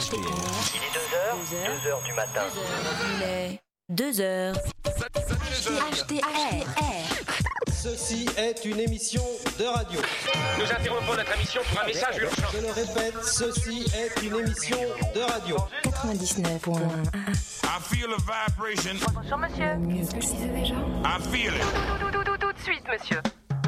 HTR. Il est 2h du matin. Il est 2h. HTR. Ceci est une émission de radio. Nous interrompons notre émission pour un message urgent. Je le répète, ceci est une émission de radio. 99.1. I feel a vibration. Bonjour monsieur. Mieux précisé déjà. I feel it. Tout de suite monsieur.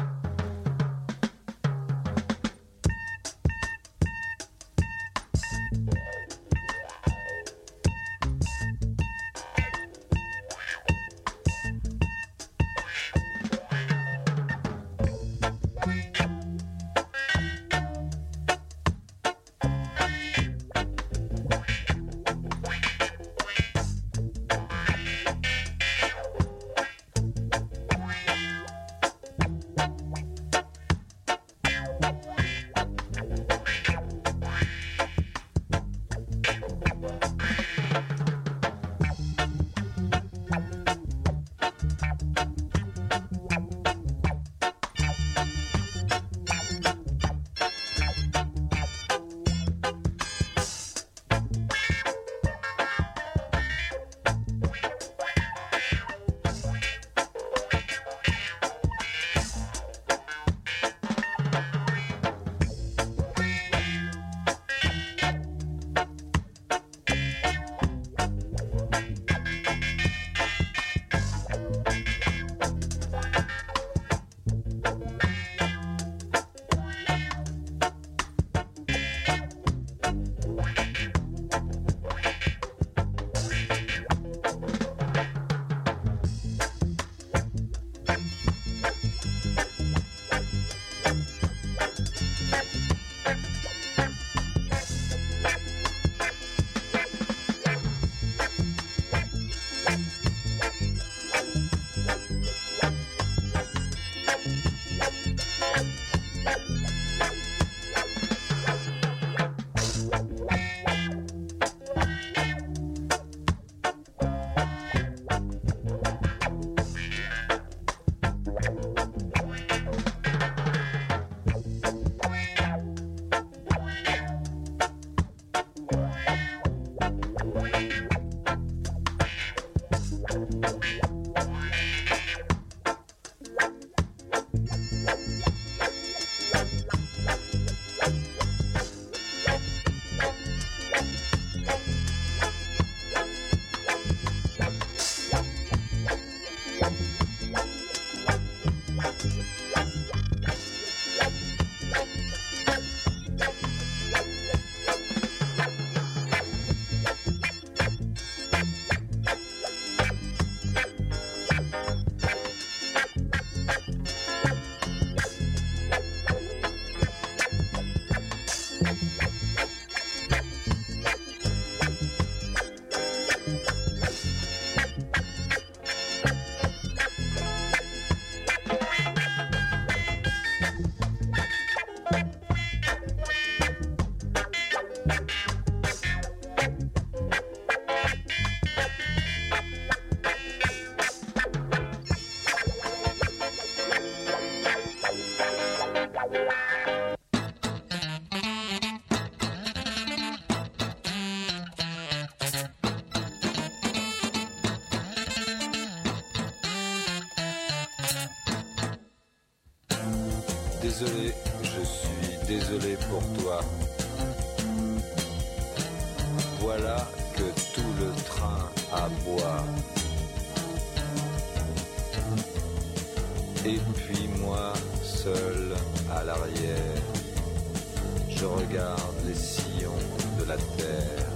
Désolé, je suis désolé pour toi. Voilà que tout le train aboie. Et puis moi, seul à l'arrière, je regarde les sillons de la terre.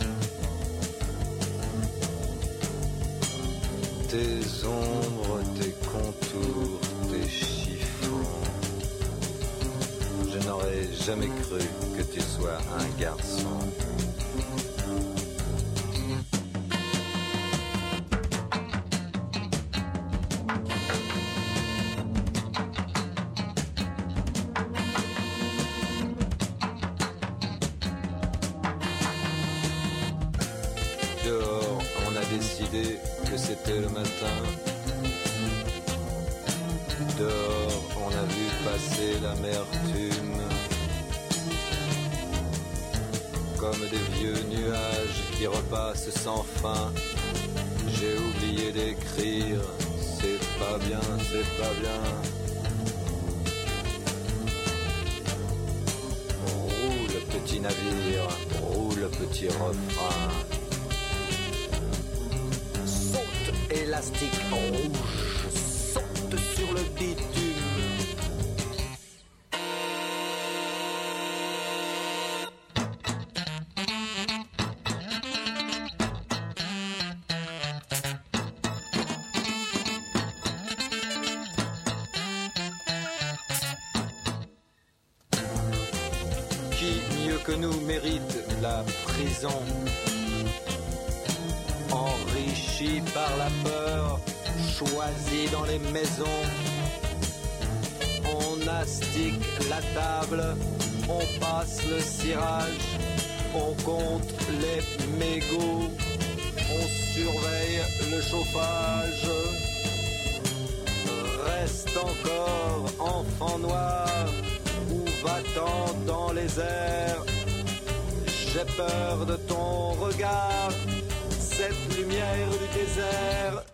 Tes ombres, tes contours, tes chiffons. Je n'aurais jamais cru que tu sois un garçon. Dehors, on a décidé que c'était le matin. Dehors, on a vu passer l'amertume. comme des vieux nuages qui repassent sans fin. J'ai oublié d'écrire, c'est pas bien, c'est pas bien. Roule petit navire, roule petit refrain. Saute élastique rouge, saute sur le bitume. Que nous mérite la prison, enrichi par la peur, choisi dans les maisons. On astique la table, on passe le cirage, on compte les mégots, on surveille le chauffage. Reste encore enfant noir, où va-t-on dans les airs? J'ai peur de ton regard, cette lumière du désert.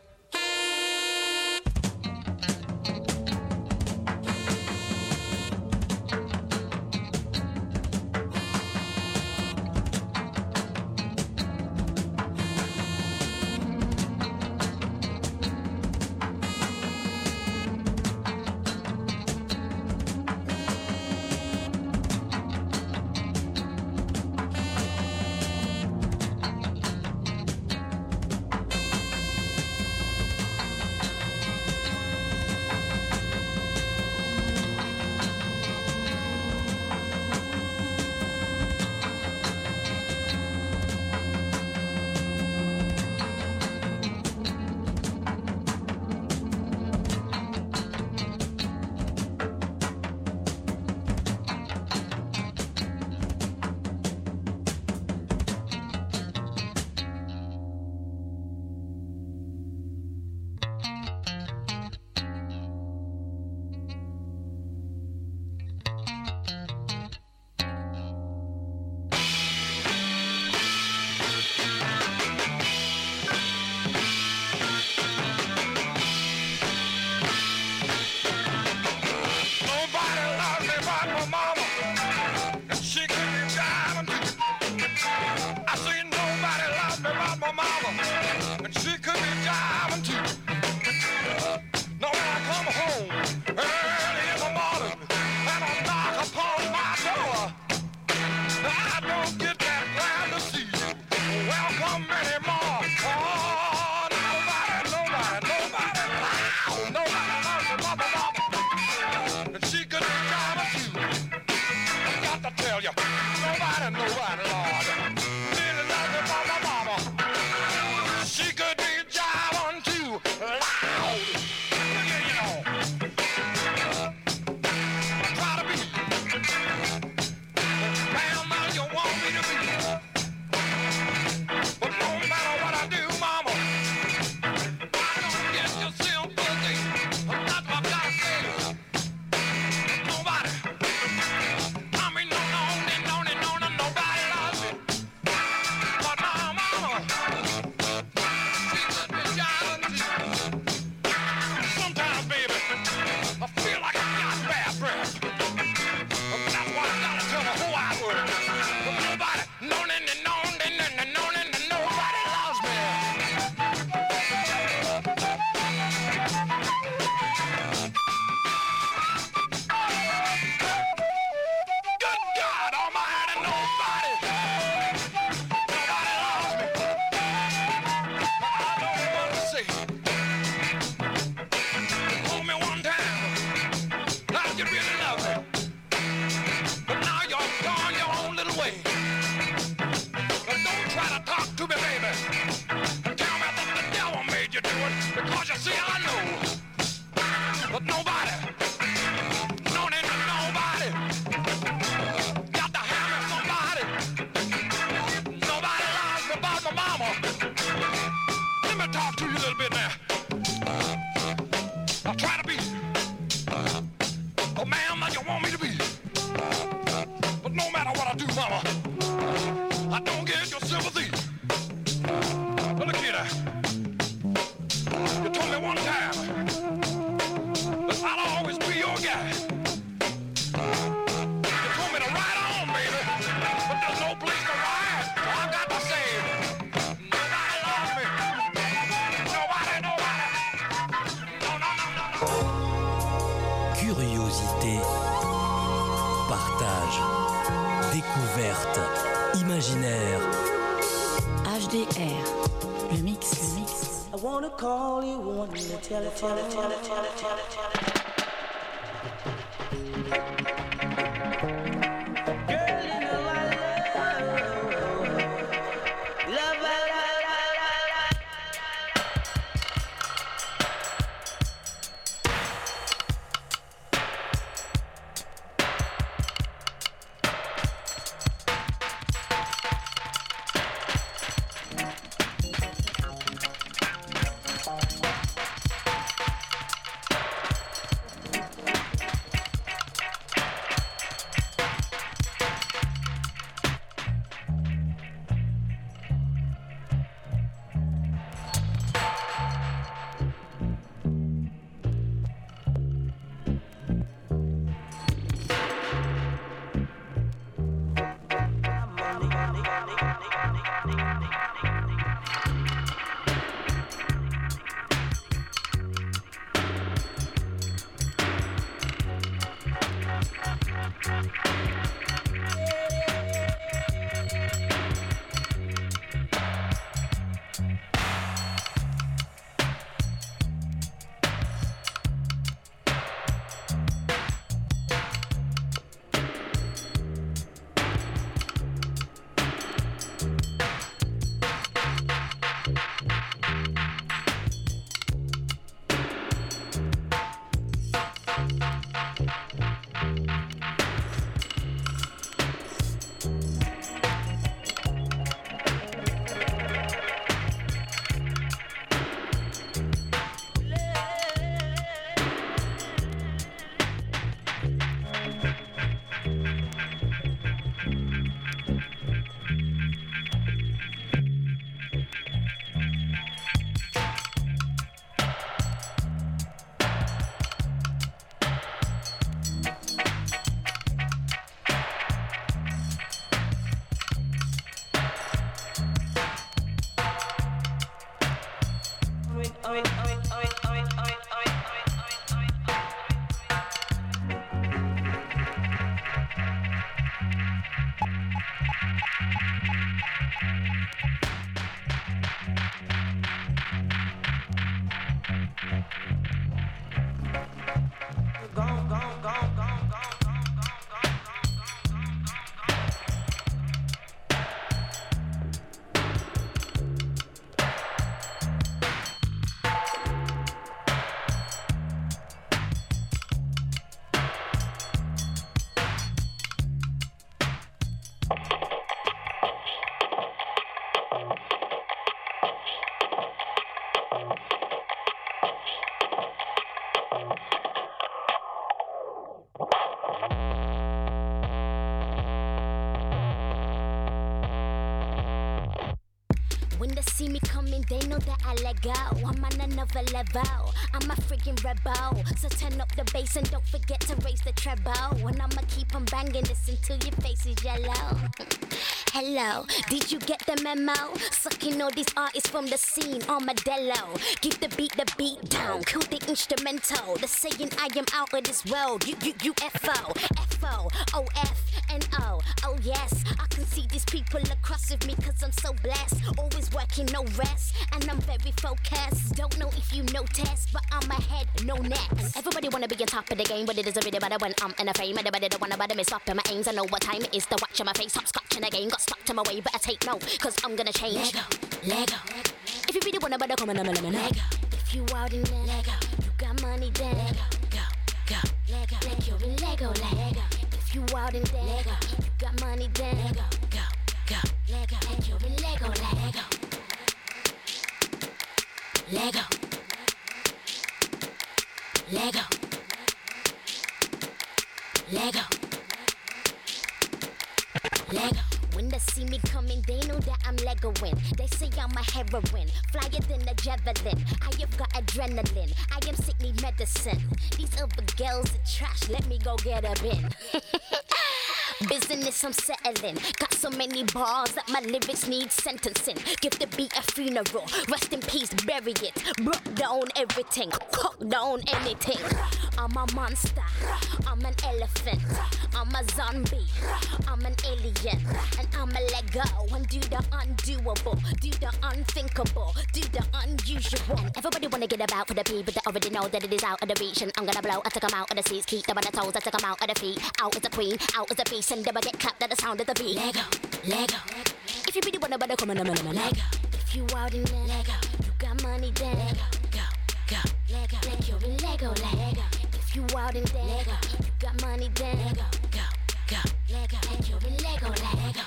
man that you want me to be. But no matter what I do, mama, découverte, imaginaire. HDR, le mix. I wanna call you on the telephone. Girl, you know I love you. When they see me coming, they know that I let go. I'm on another level. I'm a freaking rebel. So turn up the bass and don't forget to raise the treble. And I'ma keep on banging this until your face is yellow. Hello, did you get the memo? Sucking all these artists from the scene, armadillo. Give the beat down, kill the instrumental. They're saying I am out of this world. UFO, FO, OFNO. Oh yes, I can see these people across of me cause I'm so blessed. Always working, no rest, and I'm very focused. Don't know if you noticed, but I'm ahead, no next. Everybody wanna be on top of the game, but it doesn't really matter when I'm in a fame. Everybody don't wanna bother me, stopping my aims. I know what time it is to watch on my face. Stop scratching again, got stuck to my way, but I take note, cause I'm gonna change. Lego. If you really wanna bother, come on, Lego. If you out in there, Lego. You got money, then Lego. Go. Lego. Like you're in Lego. If you out in there, Lego. You got money, then Lego. Go. Lego. Like you're in Lego. Lego. When they see me coming, they know that I'm Legoing. They say I'm a heroine, flyer than a javelin. I have got adrenaline, I am sick, need medicine. These other girls are trash, let me go get a bin. Business I'm settling, got so many bars that my lyrics need sentencing. Give the beat a funeral, rest in peace, bury it. Broke down everything, cock down anything. I'm a monster, I'm an elephant, I'm a zombie, I'm an alien, and I'ma let go and do the undoable, do the unthinkable, do the unusual. And everybody wanna get about for the people that already know that it is out of the reach. And I'm gonna blow, I took them out of the seats, keep them on the toes, I took them out of the feet. Out is the queen, out is the beast, and never get clapped at the sound of the beat. Lego, Lego. If you really wanna come on, Lego. If you out in there, Lego. You got money then, Lego. Go, Lego. Like you're in Lego, Lego. If you out in there, Lego. You got money then, Lego. Go, Lego. Like you're in Lego, Lego.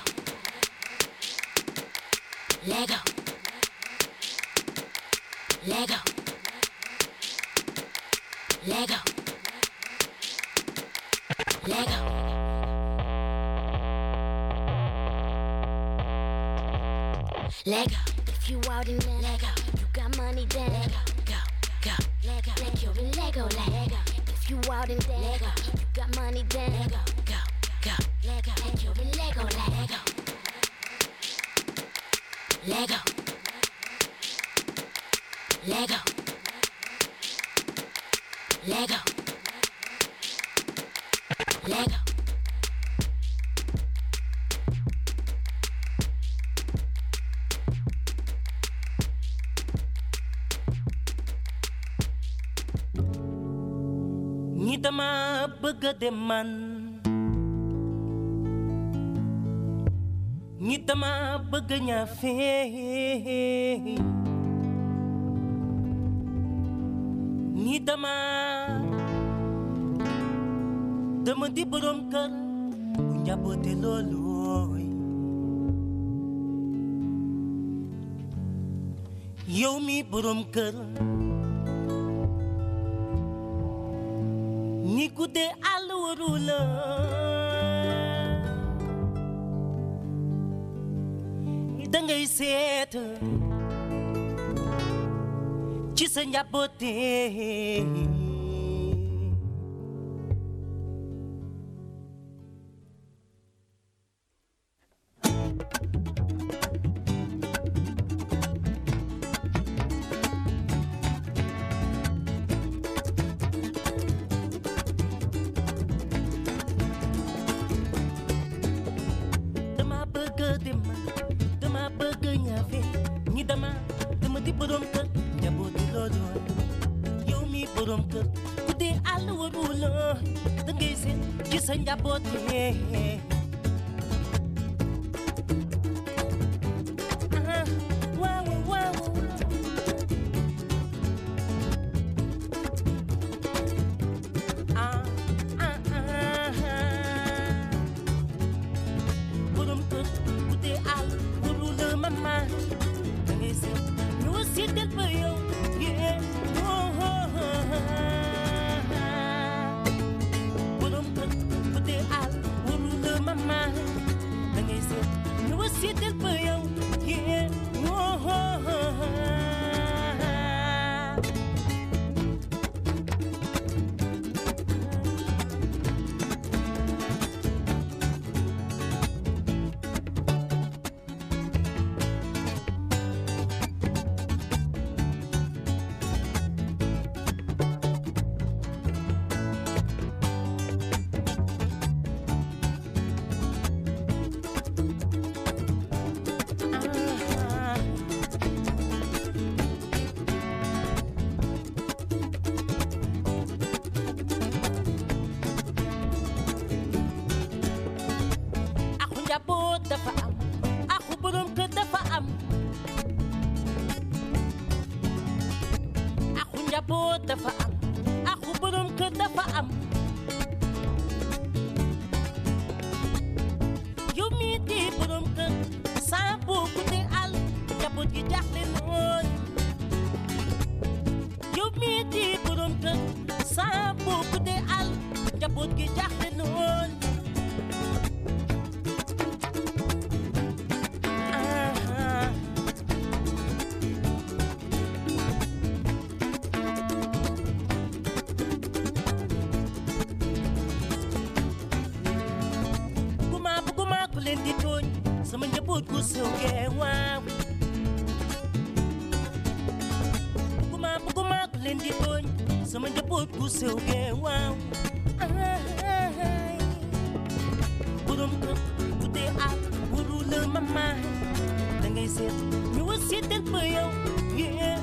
Lego. Lego. Lego. Lego. Lego. If you out in there, Lego. You got money then, Lego. Go, Lego. Like you're in Lego, Lego. If you out in there, Lego. You got money then, Lego. Go, Lego. Like you're in Lego, Lego. Lego. Lego. Lego. Lego. Ñi dama bëgg a dem man, ñi dama bëgg a ñaafe, ñi dama di borom kër bu njaboote loolooy. Yow mi borom kër ni guddee àll waru la, dangay seet ci sa njaboote. puto com o seu gueuão. Burum pude a burula mamãe. Ninguém sente, meu assistente foi eu. Yeah.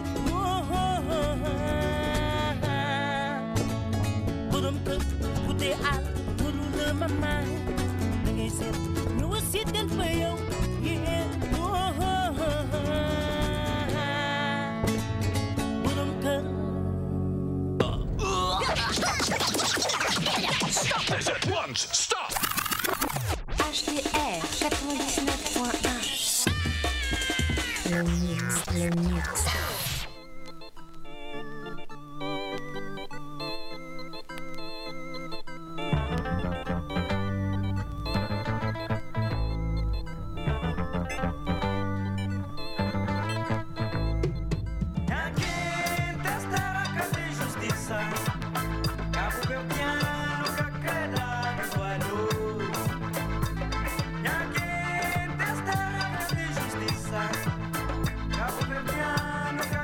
Burum pude a burula mamãe. Ninguém sente, meu assistente foi eu. Yeah. Stop this at once! Stop! HDR 99.1. Le mix. Cabo Verdeano